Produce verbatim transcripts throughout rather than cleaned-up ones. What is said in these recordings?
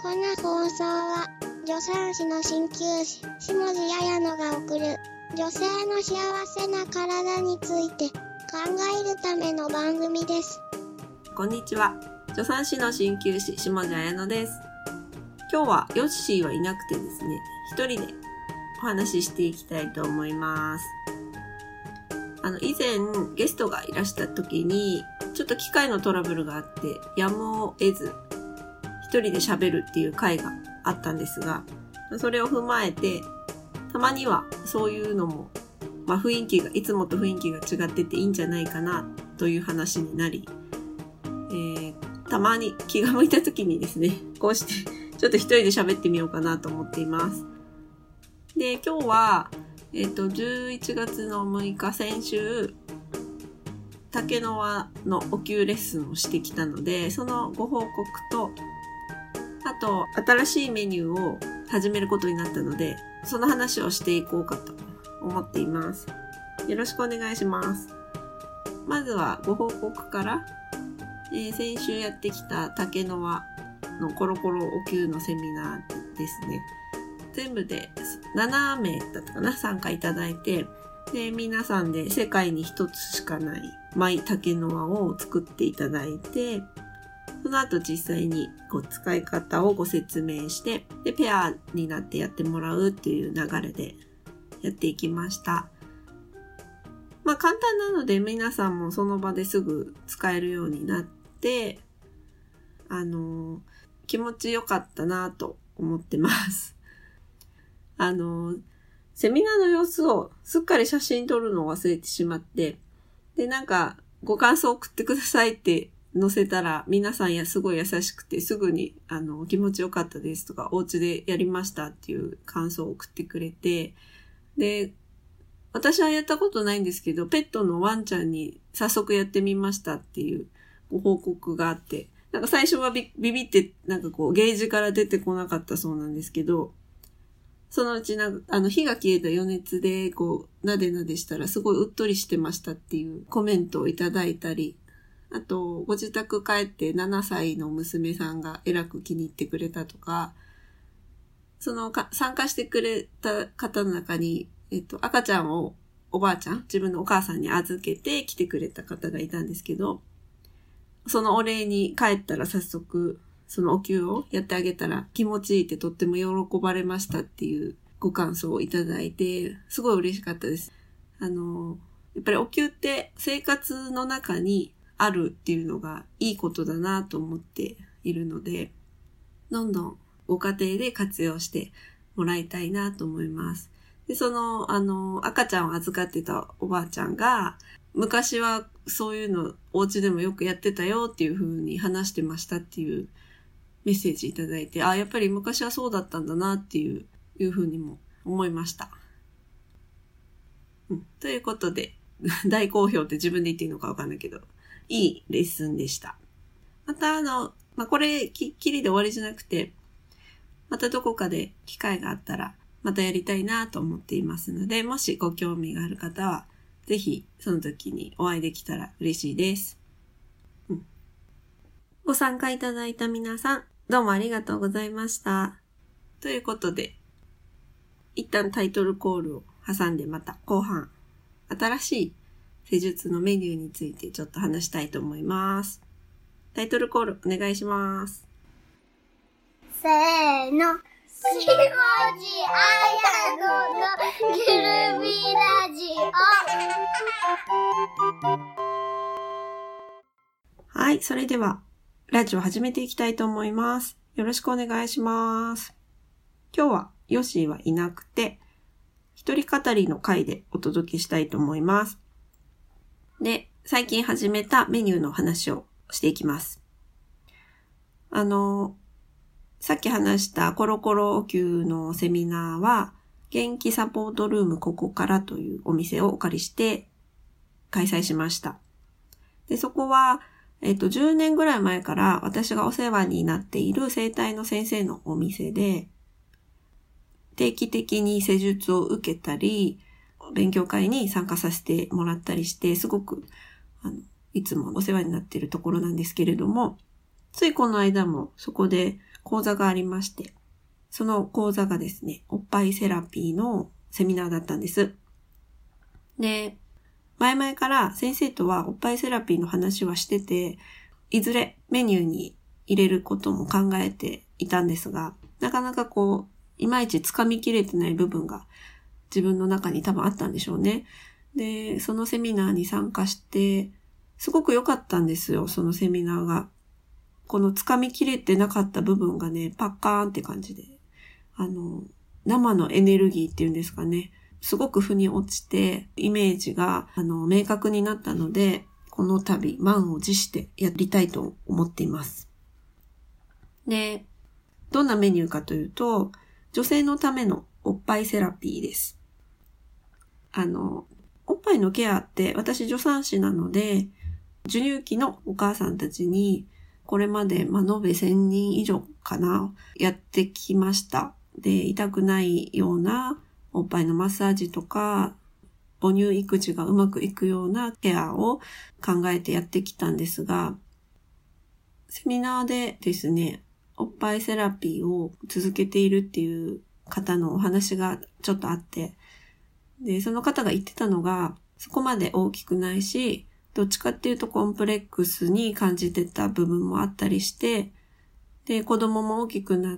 この放送は助産師の鍼灸師下地彩乃が送る女性の幸せな体について考えるための番組です。 こんにちは。助産師の鍼灸師下地彩乃です。今日はヨッシーはいなくてですね、一人でお話ししていきたいと思います。あの以前ゲストがいらした時にちょっと機械のトラブルがあってやむを得ず一人で喋るっていう回があったんですが、それを踏まえてたまにはそういうのも、まあ、雰囲気がいつもと雰囲気が違ってていいんじゃないかなという話になり、えー、たまに気が向いた時にですね、こうしてちょっと一人で喋ってみようかなと思っています。で、今日はえっと、じゅういちがつのむいか、先週、竹の輪のお灸レッスンをしてきたので、そのご報告と、あと、新しいメニューを始めることになったので、その話をしていこうかと思っています。よろしくお願いします。まずはご報告から、えー、先週やってきた竹の輪のコロコロお灸のセミナーですね。全部でななめいだったかな、参加いただいて、で、皆さんで世界に一つしかないマイ竹の輪を作っていただいて、その後実際にこう使い方をご説明して、で、ペアになってやってもらうっていう流れでやっていきました。まあ簡単なので皆さんもその場ですぐ使えるようになって、あのー、気持ちよかったなと思ってます。あの、セミナーの様子をすっかり写真撮るのを忘れてしまって、で、なんか、ご感想送ってくださいって載せたら、皆さんやすごい優しくて、すぐに、あの、気持ちよかったですとか、お家でやりましたっていう感想を送ってくれて、で、私はやったことないんですけど、ペットのワンちゃんに早速やってみましたっていうご報告があって、なんか最初はビビビって、なんかこう、ゲージから出てこなかったそうなんですけど、そのうちなんか、あの、火が消えた余熱で、こう、なでなでしたら、すごいうっとりしてましたっていうコメントをいただいたり、あと、ご自宅帰ってななさいの娘さんがえらく気に入ってくれたとか、そのか、参加してくれた方の中に、えっと、赤ちゃんをおばあちゃん、自分のお母さんに預けて来てくれた方がいたんですけど、そのお礼に帰ったら早速、そのお灸をやってあげたら気持ちいいってとっても喜ばれましたっていうご感想をいただいて、すごい嬉しかったです。あの、やっぱりお灸って生活の中にあるっていうのがいいことだなと思っているので、どんどんご家庭で活用してもらいたいなと思います。で、その、あの、赤ちゃんを預かってたおばあちゃんが、昔はそういうのお家でもよくやってたよっていう風に話してましたっていうメッセージいただいて、あ、やっぱり昔はそうだったんだなっていう、いうふうにも思いました。うん、ということで、大好評って自分で言っていいのかわかんないけど、いいレッスンでした。またあの、まあ、これきっきりで終わりじゃなくて、またどこかで機会があったら、またやりたいなと思っていますので、もしご興味がある方は、ぜひその時にお会いできたら嬉しいです。うん、ご参加いただいた皆さん、どうもありがとうございました。ということで、一旦タイトルコールを挟んでまた後半、新しい施術のメニューについてちょっと話したいと思います。タイトルコールお願いします。 せーの。下地彩乃のゆるみラジオ。はい、それでは、ラジオ始めていきたいと思います。よろしくお願いします。今日はヨッシーはいなくて、一人語りの回でお届けしたいと思います。で、最近始めたメニューの話をしていきます。あの、さっき話したコロコロお灸のセミナーは、元気サポートルームここからというお店をお借りして開催しました。で、そこは、えっと、じゅうねんぐらい前から私がお世話になっている整体の先生のお店で、定期的に施術を受けたり、勉強会に参加させてもらったりして、すごく、あの、いつもお世話になっているところなんですけれども、ついこの間もそこで講座がありまして、その講座がですね、おっぱいセラピーのセミナーだったんです。で、前々から先生とはおっぱいセラピーの話はしてて、いずれメニューに入れることも考えていたんですが、なかなかこう、いまいち掴みきれてない部分が自分の中に多分あったんでしょうね。で、そのセミナーに参加して、すごく良かったんですよ、そのセミナーが。この掴みきれてなかった部分がね、パッカーンって感じで、あの、生のエネルギーっていうんですかね、すごく腑に落ちて、イメージが、あの、明確になったので、この度、満を持してやりたいと思っています。で、どんなメニューかというと、女性のためのおっぱいセラピーです。あの、おっぱいのケアって私助産師なので、授乳期のお母さんたちにこれまで、まあ、延べせんにん以上かな、やってきました。で、痛くないようなおっぱいのマッサージとか、母乳育児がうまくいくようなケアを考えてやってきたんですが、セミナーでですね、おっぱいセラピーを続けているっていう方のお話がちょっとあって、で、その方が言ってたのが、そこまで大きくないし、どっちかっていうとコンプレックスに感じてた部分もあったりして、で、子供も大きくなって、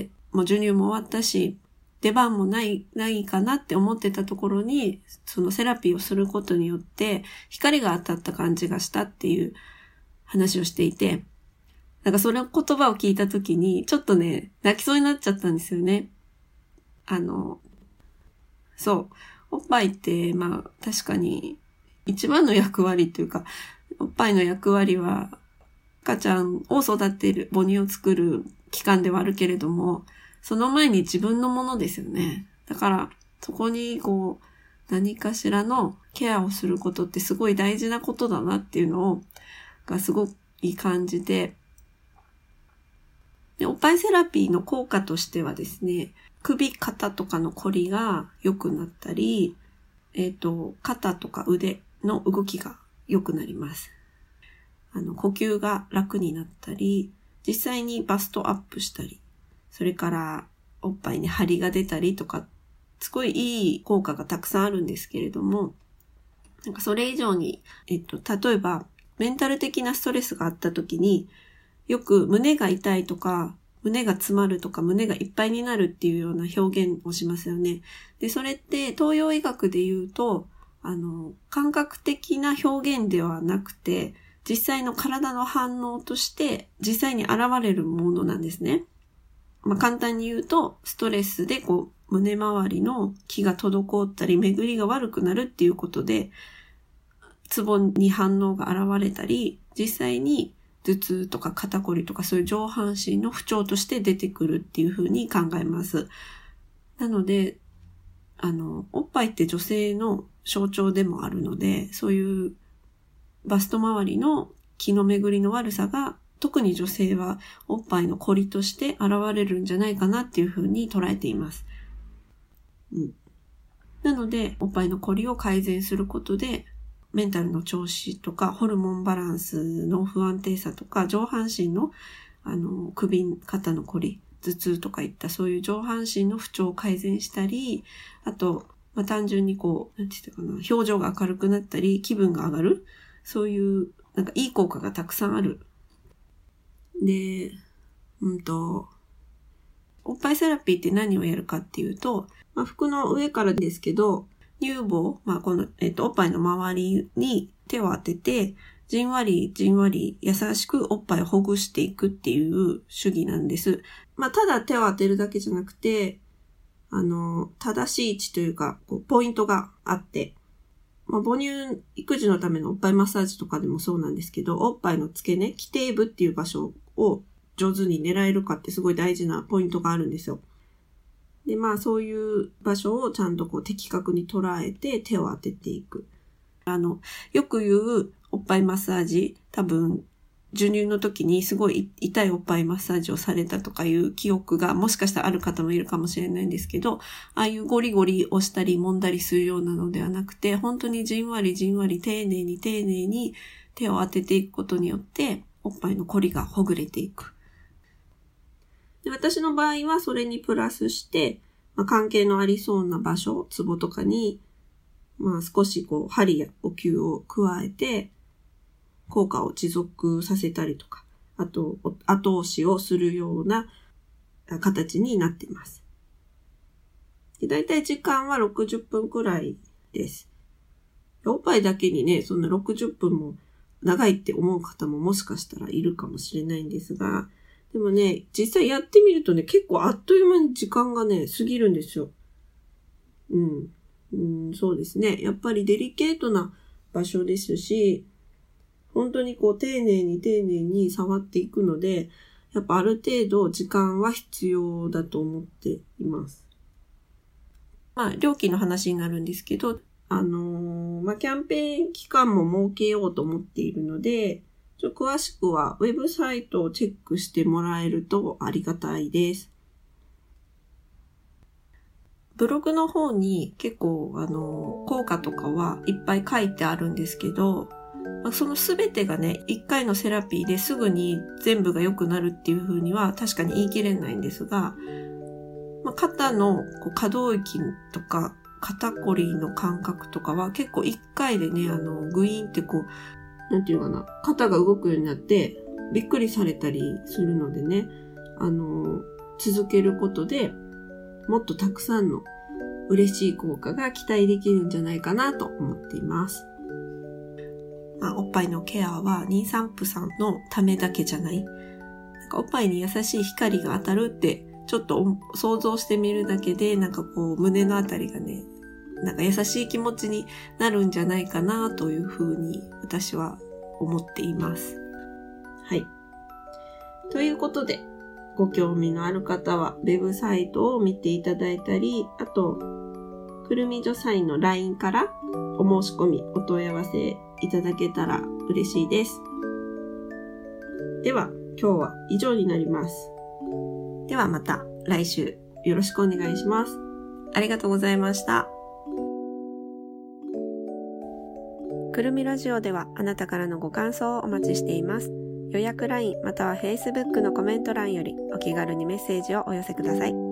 もう授乳も終わったし、出番もない、ないかなって思ってたところに、そのセラピーをすることによって、光が当たった感じがしたっていう話をしていて、なんかその言葉を聞いたときに、ちょっとね、泣きそうになっちゃったんですよね。あの、そう。おっぱいって、まあ、確かに、一番の役割というか、おっぱいの役割は、赤ちゃんを育てる、母乳を作る器官ではあるけれども、その前に自分のものですよね。だから、そこに、こう、何かしらのケアをすることってすごい大事なことだなっていうのを、がすごくいい感じで、で、おっぱいセラピーの効果としてはですね、首、肩とかのこりが良くなったり、えっと、肩とか腕の動きが良くなります。あの、呼吸が楽になったり、実際にバストアップしたり、それからおっぱいに張りが出たりとか、すごいいい効果がたくさんあるんですけれども、なんかそれ以上に、えっと、例えば、メンタル的なストレスがあった時に、よく胸が痛いとか、胸が詰まるとか、胸がいっぱいになるっていうような表現をしますよね。で、それって東洋医学で言うと、あの、感覚的な表現ではなくて、実際の体の反応として実際に現れるものなんですね。まあ、簡単に言うと、ストレスでこう、胸周りの気が滞ったり、巡りが悪くなるっていうことで、ツボに反応が現れたり、実際に頭痛とか肩こりとかそういう上半身の不調として出てくるっていうふうに考えます。なので、あの、おっぱいって女性の象徴でもあるので、そういうバスト周りの気の巡りの悪さが、特に女性はおっぱいのこりとして現れるんじゃないかなっていうふうに捉えています。うん。なので、おっぱいのこりを改善することで、メンタルの調子とか、ホルモンバランスの不安定さとか、上半身の、あの、首、肩のこり、頭痛とかいったそういう上半身の不調を改善したり、あと、まあ、単純にこう、なんて言ったかな、表情が明るくなったり、気分が上がる、そういう、なんかいい効果がたくさんある。で、うんと、おっぱいセラピーって何をやるかっていうと、まあ、服の上からですけど、乳房、まあ、この、えっと、おっぱいの周りに手を当てて、じんわりじんわり優しくおっぱいをほぐしていくっていう主義なんです。まあ、ただ手を当てるだけじゃなくて、あの、正しい位置というか、こうポイントがあって、まあ、母乳育児のためのおっぱいマッサージとかでもそうなんですけど、おっぱいの付け根、基底部っていう場所を上手に狙えるかってすごい大事なポイントがあるんですよ。で、まあそういう場所をちゃんとこう的確に捉えて手を当てていく。あの、よく言うおっぱいマッサージ、多分授乳の時にすごい痛いおっぱいマッサージをされたとかいう記憶がもしかしたらある方もいるかもしれないんですけど、ああいうゴリゴリ押したり揉んだりするようなのではなくて、本当にじんわりじんわり丁寧に丁寧に手を当てていくことによって、おっぱいのこりがほぐれていく。 で、私の場合はそれにプラスして、まあ、関係のありそうな場所、ツボとかに、まあ少しこう針やお灸を加えて、効果を持続させたりとか、あと後押しをするような形になっています。で、だいたい時間はろくじゅっぷんくらいです。おっぱいだけにね、そんなろくじゅっぷんも長いって思う方ももしかしたらいるかもしれないんですが、でもね、実際やってみるとね、結構あっという間に時間がね、過ぎるんですよ。うん。うん、そうですね。やっぱりデリケートな場所ですし、本当にこう丁寧に丁寧に触っていくので、やっぱある程度時間は必要だと思っています。まあ、料金の話になるんですけど、あのー、まあ、キャンペーン期間も設けようと思っているので、ちょ詳しくはウェブサイトをチェックしてもらえるとありがたいです。ブログの方に結構あの効果とかはいっぱい書いてあるんですけど、そのすべてがね、いっかいのセラピーですぐに全部が良くなるっていう風には確かに言い切れないんですが、まあ、肩のこう可動域とか肩こりの感覚とかは結構いっかいでね、あのグイーンってこう、なんていうかな、肩が動くようになってびっくりされたりするのでね、あの続けることでもっとたくさんの嬉しい効果が期待できるんじゃないかなと思っています。まあ、おっぱいのケアは妊産婦さんのためだけじゃない。なんかおっぱいに優しい光が当たるってちょっと想像してみるだけで、なんかこう胸のあたりがね、なんか優しい気持ちになるんじゃないかなというふうに私は思っています。はい。ということで、ご興味のある方はウェブサイトを見ていただいたり、あと、くるみ助産の ライン からお申し込み、お問い合わせいただけたら嬉しいです。では、今日は以上になります。ではまた来週よろしくお願いします。ありがとうございました。くるみラジオではあなたからのご感想をお待ちしています。予約 ライン または Facebook のコメント欄よりお気軽にメッセージをお寄せください。